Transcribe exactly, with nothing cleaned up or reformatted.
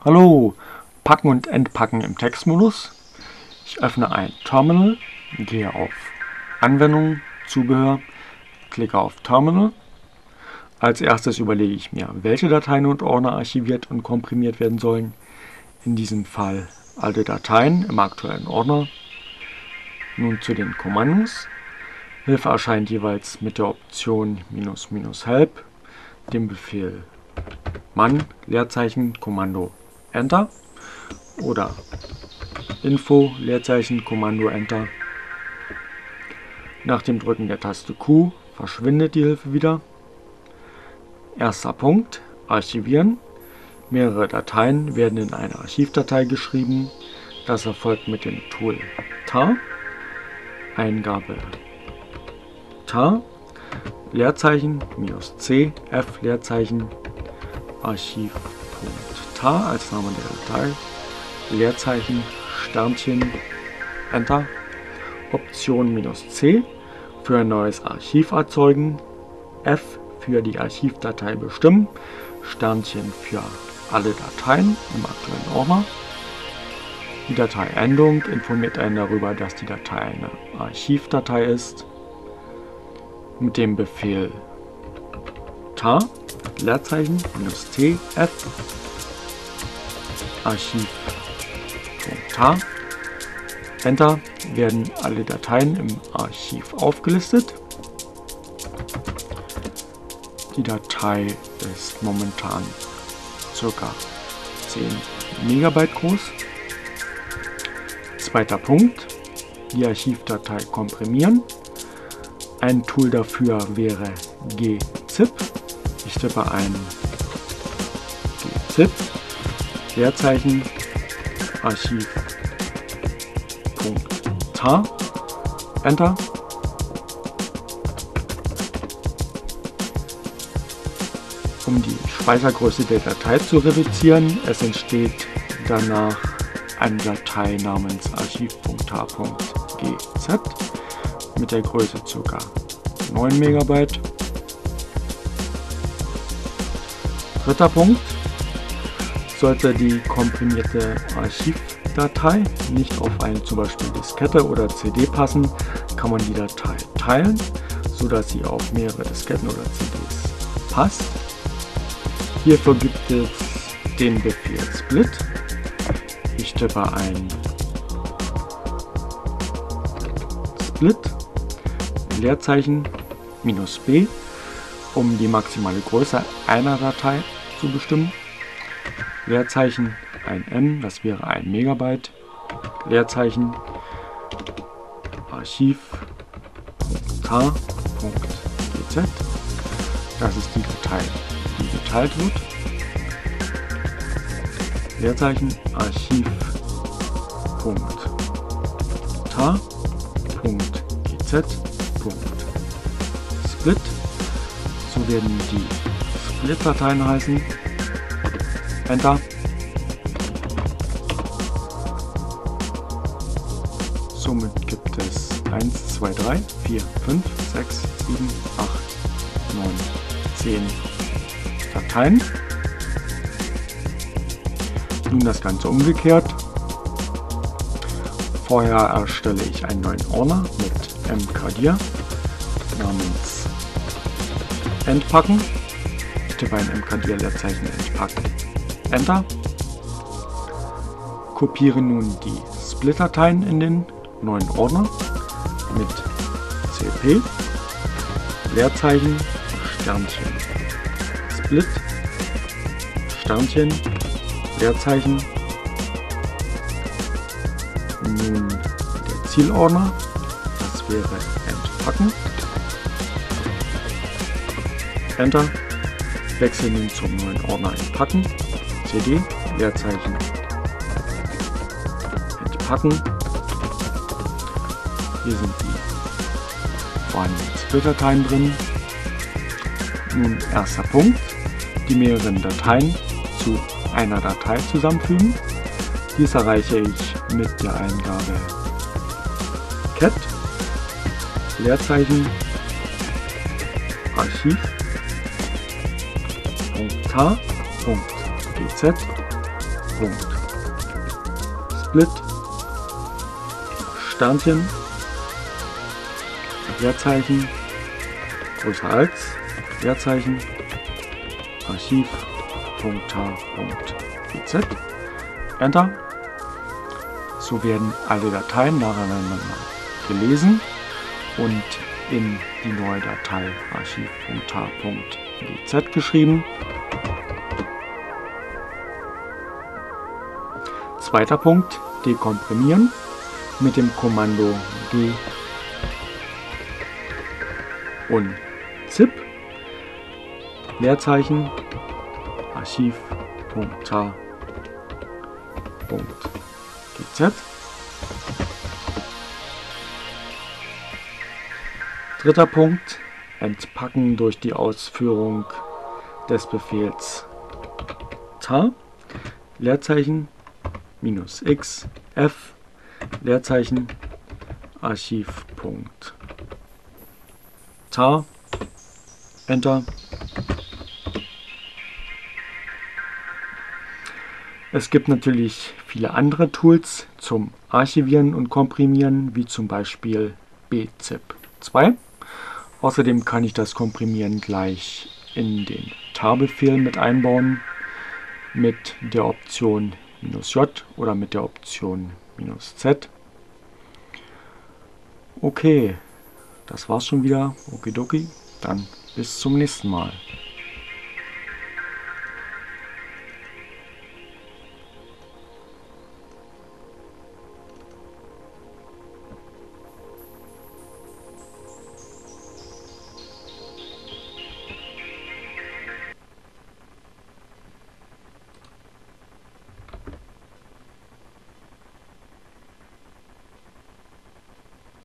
Hallo, Packen und Entpacken im Textmodus. Ich öffne ein Terminal, gehe auf Anwendungen, Zubehör, klicke auf Terminal. Als erstes überlege ich mir, welche Dateien und Ordner archiviert und komprimiert werden sollen. In diesem Fall alle Dateien im aktuellen Ordner. Nun zu den Kommandos. Hilfe erscheint jeweils mit der Option minus minus help, dem Befehl man, Leerzeichen, Kommando Enter oder Info, Leerzeichen, Kommando Enter. Nach dem Drücken der Taste Q verschwindet die Hilfe wieder. Erster Punkt, Archivieren. Mehrere Dateien werden in eine Archivdatei geschrieben. Das erfolgt mit dem Tool tar. Eingabe tar, Leerzeichen, minus C, F, Leerzeichen, Archiv.tar als Name der Datei, Leerzeichen, Sternchen, Enter, Option minus C für ein neues Archiv erzeugen, F für die Archivdatei bestimmen, Sternchen für alle Dateien im aktuellen Ordner. Die Dateiendung informiert einen darüber, dass die Datei eine Archivdatei ist. Mit dem Befehl tar, Leerzeichen, minus T, F, Archiv.tar, Enter, werden alle Dateien im Archiv aufgelistet. Die Datei ist momentan ca. zehn Megabyte groß. Zweiter Punkt, die Archivdatei komprimieren. Ein Tool dafür wäre gzip. Ich tippe ein gzip, Leerzeichen, Archiv.tar, Enter. Um die Speichergröße der Datei zu reduzieren, es entsteht danach eine Datei namens archiv.tar.gz mit der Größe ca. neun Megabyte. Dritter Punkt. Sollte die komprimierte Archivdatei nicht auf eine zum Beispiel Diskette oder C D passen, kann man die Datei teilen, sodass sie auf mehrere Disketten oder C Ds passt. Hierfür gibt es den Befehl split. Ich tippe ein split, Leerzeichen, minus b, um die maximale Größe einer Datei zu bestimmen. Leerzeichen, ein M, das wäre ein Megabyte. Leerzeichen, Archiv.tar.gz, das ist die Datei, die geteilt wird. Leerzeichen, Archiv.tar.gz. Split, so werden die Split-Dateien heißen. Enter. Somit gibt es eins, zwei, drei, vier, fünf, sechs, sieben, acht, neun, zehn Dateien. Nun das Ganze umgekehrt. Vorher erstelle ich einen neuen Ordner mit mkdir namens Entpacken. Ich tippe ein mkdir Leerzeichen Entpacken. Enter. Kopiere nun die Split-Dateien in den neuen Ordner mit cp Leerzeichen Sternchen Split Sternchen Leerzeichen. Nun der Zielordner, das wäre Entpacken. Enter. Wechsle nun zum neuen Ordner Entpacken. cd Leerzeichen Entpacken. Hier sind die vorhandenen Split-Dateien drin. Nun erster Punkt, die mehreren Dateien zu einer Datei zusammenfügen. Dies erreiche ich mit der Eingabe cat Leerzeichen Archiv.tar.gz Punkt. Split, Sternchen, Leerzeichen, größer als, Leerzeichen, Archiv.h.gz, Enter. So werden alle Dateien nacheinander gelesen und in die neue Datei archiv.h.gz geschrieben. Zweiter Punkt, dekomprimieren mit dem Kommando G und zip, Leerzeichen, archiv.h.gz. Dritter Punkt, entpacken durch die Ausführung des Befehls tar, Leerzeichen, minus x, f, Leerzeichen, archiv.tar, Enter. Es gibt natürlich viele andere Tools zum Archivieren und Komprimieren, wie zum Beispiel b zip zwei. Außerdem kann ich das Komprimieren gleich in den tar-Befehl mit einbauen, mit der Option -j oder mit der Option -z. Okay, das war's schon wieder. Okidoki, dann bis zum nächsten Mal.